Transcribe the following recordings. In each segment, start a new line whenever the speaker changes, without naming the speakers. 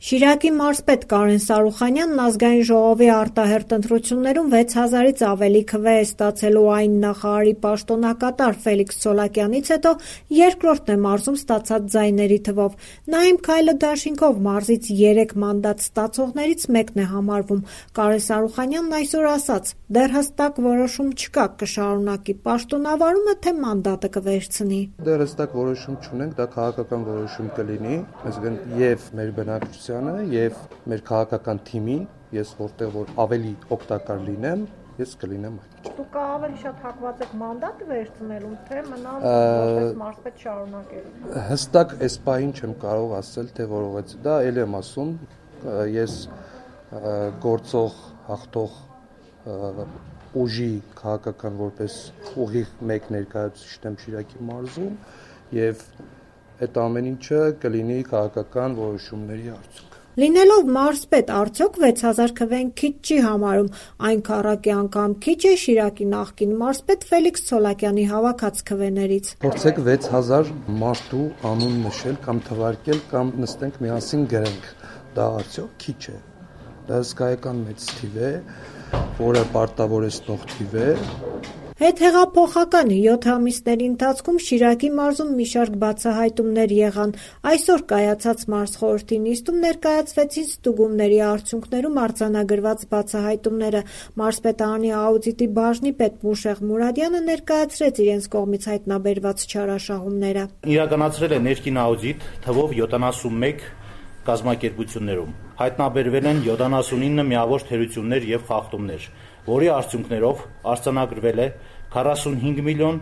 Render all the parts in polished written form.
Շիրակի մարզպետ Կարեն Սարուխանյանն ազգային ժողովի արտահերթ ընտրություններում 6000-ից ավելի քվե է ստացելու այն նախարարի պաշտոնակատար Ֆելիքս Ցոլակյանից հետո երկրորդն է մարզում ստացած ձայների թվով։ Նա «Իմ քայլը» դաշինքով մարզից 3 մանդատ ստացողներից մեկն է համարվում։ Կարեն Սարուխանյանն այսօր ասաց՝ դեռ հստակ որոշում չկա, կշարունակի պաշտոնավարումը, թե մանդատը կվերցնի։
Դեռ հստակ որոշում չունենք, դա քաղաքական որոշում կլինի, այսինքն եւ մեր բնակչությանը եւ մեր քաղաքական թիմին, ես որտեղ որ ավելի օգտակար լինեմ, ես կլինեմ այդ։
Դուք ավելի շատ հակված եք մանդատը վերցնելուն, թե մնալ որպես մարզպետ շարունակելու։
Հստակ այս պահին չեմ կարող ասել, թե որովհետեւ դա ել եմ ասում, ես գործող, հաղթող ուժի քաղաքական որպես ուղիղ մեկ ներկայացուցիչ եմ Շիրակի մարզում եւ այդ ամեն ինչը կլինի քաղաքական որոշումների արդյունք։
Լինելով մարզպետ, արդյոք 6000 քվեն քիչ չի համարում, այն քառակի անգամ քիչ է Շիրակի նախկին մարզպետ Ֆելիքս Ցոլակյանի հավաքած քվեներից։
Փորձեք 6000 մարդու անուն նշել կամ թվարկել կամ նստենք միասին գրենք։ Դա արդյոք քիչ է։ Դա հսկայական մեծ թիվ է, որը պարտավորեցնող թիվ է։
Հետհեղափոխական 7 ամիսների ընթացքում Շիրակի մարզում մի շարք բացահայտումներ եղան։ Այսօր կայացած մարզխորհրդի նիստում ներկայացվեցին ստուգումների արդյունքներում արձանագրված բացահայտումները։ Մարզպետարանի աուդիտի բաժնի պետ Մուշեղ Մուրադյանը ներկայացրեց իրենց կողմից հայտնաբերված չարաշահումները։
Իրականացրել է ներքին աուդիտ թվով 71 կազմակերպություններում։ Հայտնաբերվել են 79 միավոր թերություններ եւ խախտումներ, որի արդյունքներով արձանագրվել է 45 միլիոն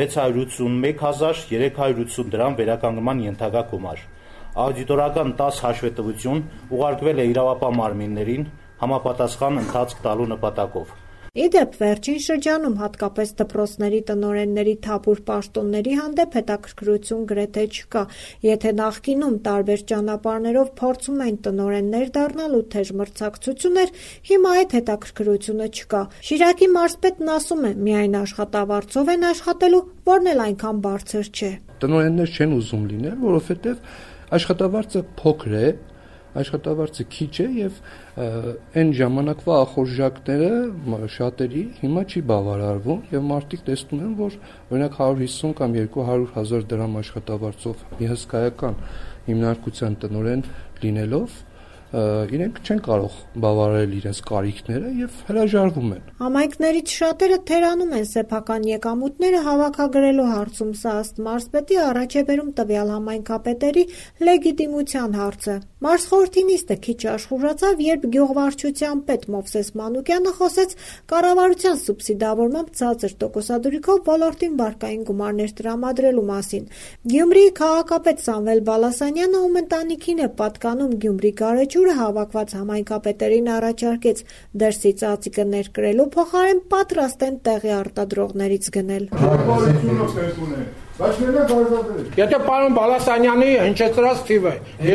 681 հազար 380 դրամ վերականգնման ենթակա գումար։ Աուդիտորական 10 հաշվետվություն ուղարկվել է իրավապահ մարմիններին համապատասխան ընթացք տալու նպատակով։
Իդեպ վերջին շրջանում հատկապես դպրոցների տնօրենների թափուր պաշտոնների հանդեպ հետաքրքրություն գրեթե չկա։ Եթե նախկինում տարբեր ճանապարհներով փորձում էին տնօրեններ դառնալ ու թեժ մրցակցություններ, հիմա այդ հետաքրքրությունը չկա։ Շիրակի մարզպետն ասում է՝ միայն աշխատավարձով են աշխատելու, որն էլ այնքան բարձր չէ։
Տնօրեններ չեն ուզում լինել, որովհետև աշխատավարձը փոքր է, աշխատավարձը քիչ է եւ այն ժամանակվա ախորժակները շատերի հիմա չի բավարարվում եւ մարդիկ տեսնում են, որ օրինակ 150 կամ 200 հազար դրամ աշխատավարձով մի հսկայական հիմնարկության տնօրեն լինելով իրենք չեն կարող բավարարել իրենց կարիքները եւ հրաժարվում են։
Համայնքներից շատերը թերանում են սեփական եկամուտները հավաքագրելու հարցում, սա ըստ մարզպետի առաջ է բերում տվյալ համայնքապետերի լեգիտիմության հարցը։ Մարզխորհրդի նիստը քիչ աշխուժացավ, երբ գյուղվարչության պետ Մովսես Մանուկյանը խոսեց կառավարության սուբսիդավորմամբ ցածր տոկոսադրույքով ոլորտին բարգային գումարներ տրամադրելու մասին։ Գյումրիի քաղաքապետ Սամվել Բալասանյանը, ում ընտանիքին է պատկանում Գյումրի գարեջուրը, հավաքված համայնքապետերին առաջարկեց դրսի ծածիկը ներկրելու փոխարեն պատրաստ են տեղի արտադրողներից գնել։
Եթե պարոն Բալասանյանի հնչեցրած թիվը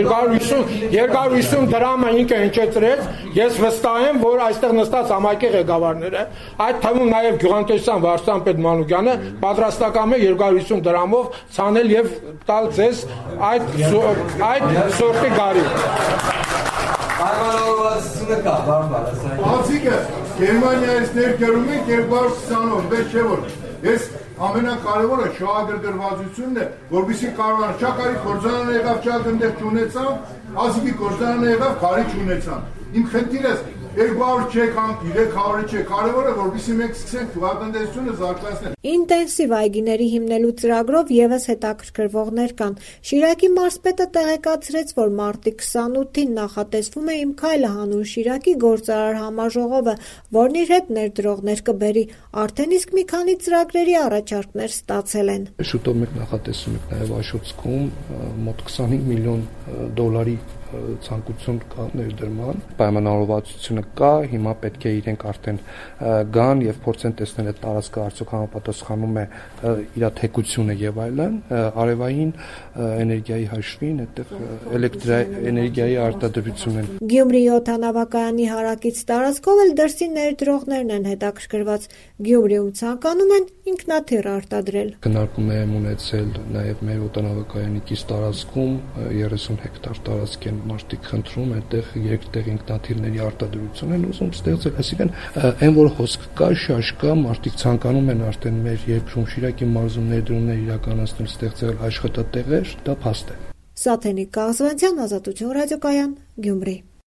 250 դրամը ինքը հնչեցրեց, ես վստահ եմ, որ այստեղ նստած համայնքի ղեկավարները, այդ թվում նաև գյուղատնտեսության վարչության պետ Մանուկյանը պատրաստական է 250 դրամով ցանել եւ տալ ձեզ այդ սորտի գարի։
Պայմանավորվածությունը կա, պարոն Բալասանյան։
Ասիկը Գերմանիայից ներկերում են 220-ով, դե չէ որ ես ամենակարևորը շահագրգռվածությունն է, որովհետեւ կարողան չակարի կորզանանը եղավ չագնդեր չունեցավ, ասիկի կորզանանը եղավ կարի չունեցան։ Իմ խնդիրս 200 չէ կամ 300 չէ, կարևորը որովհետեւ մենք սկսենք գյուղատնտեսությունը զարգացնել։
Ինտենսիվ այգիների հիմնելու ծրագրով եւս հետաքրքրվողներ կան։ Շիրակի մարզպետը տեղեկացրեց, որ մարտի 28-ին նախատեսվում է Իմ քայլը հանուն Շիրակի գործարար համաժողովը, որն իր հետ ներդրողներ կբերի։ Արդեն իսկ մի քանի ծրագրերի առաջարկներ ստացել են։
Շուտով մենք նախատեսում ենք նաև Աշոտսկում մոտ 25 միլիոն դոլարի ցանկություն կա ներդրման, պայմանավորվածությունը կա, հիմա պետք է իրենք արդեն գան եւ փորձեն տեսնել այդ տարածքը արդյոք համապատասխանում է իր թեկությունը եւ այլն, արևային էներգիայի հաշվին, այդտեղ էլեկտրաէներգիայի արտադրություն են։
Գյումրիի օդանավակայանի հարակից տարածքով էլ դրսի ներդրողներն են հետաքրքրված։ Գյումրիում ցանկանում են ինքնաթիռ արտադրել։
Քննարկում եմ ունեցել նաեւ մեր օդանավակայանի կից տարածքում 30 հեկտար տարածք են մարդիկ խնդրում այդտեղ երկտեղ ինքնաթիռների արտադրություն են ուզում ստեղծել, այսինքն այն որ հոսք կա, շաշ կա, մարդիկ ցանկանում են արդեն մեր երկրում Շիրակի մարզում ներդրումներ իրականացնել, ստեղծել աշխատատեղեր, դա փաստ է։
Սաթենիկ Կաղզվանցյան, Ազատություն ռադիոկայան, Գյումրի։